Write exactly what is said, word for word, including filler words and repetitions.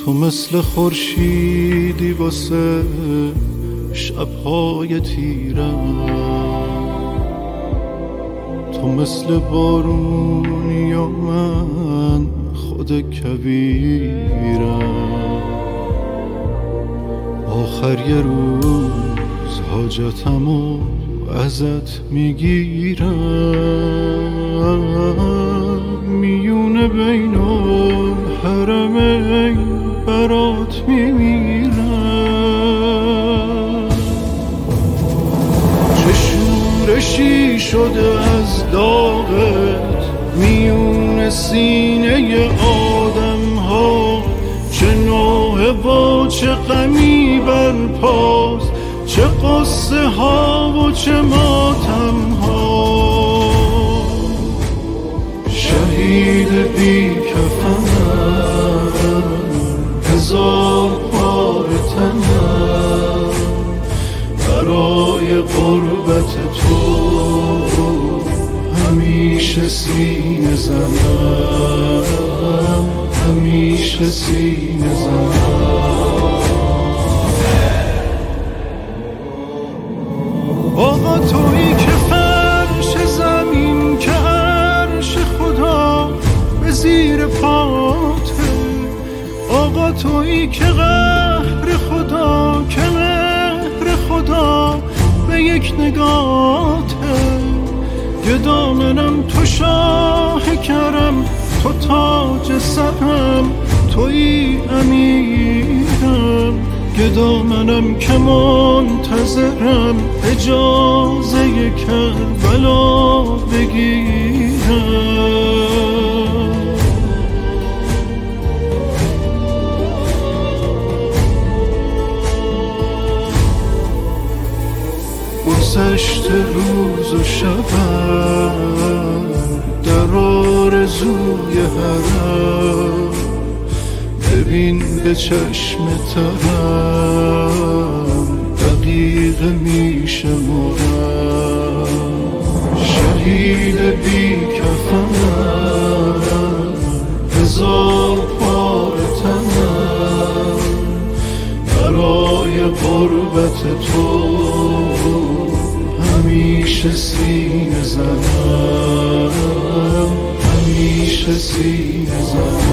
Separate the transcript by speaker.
Speaker 1: تو مثل خورشیدی واسه شب‌های تیرم، تو مثل بارونی و من خود کبیرم. آخر یه روز حاجتمو ازت میگیرم، میونه بین الحرمین برات میمیرم. چه شورشی شده از داغت میون سینه آدم ها، چه نوحه و چه غمی برپاست، چه قصه ها و چه ماتم ها. شهید بی کفنم، هزار پار تنم، برای قربت تو همیشه سینه زنم، همیشه سینه زنم. آقا تویی که فرش زمین که عرش خدا به زیر پاته، آقا تویی که قهر خدا که مهر خدا به یک نگاته. گدا منم تو شاه کرم، تو تاج سرم، تویی امیرم. گدا منم که منتظرم اجازه کربلا بگیرم. گذشت روز و شبم در آرزوی حرم، ببین به چشم ترم دقیقه میشه مرم. شهید بی کفنم، هزار پار تنم، برای قربت تو همیشه سینه زنم، همیشه سینه زنم.